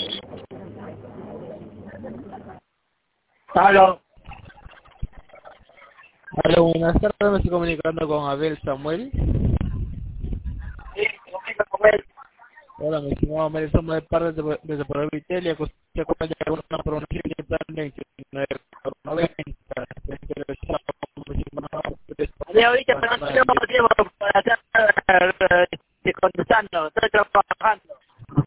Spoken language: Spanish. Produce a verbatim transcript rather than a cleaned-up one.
Aló. Hola, buenas tardes, me estoy comunicando con Abel Samuel. Sí, comunica con él. Hola, mi estimado Abel Samuel, de parte de desde Puebla Vitelia, que usted cuenta con una promoción de plan de veintinueve noventa. De ahorita, pero no tengo tiempo para estar eh, contestando. Estoy trabajando.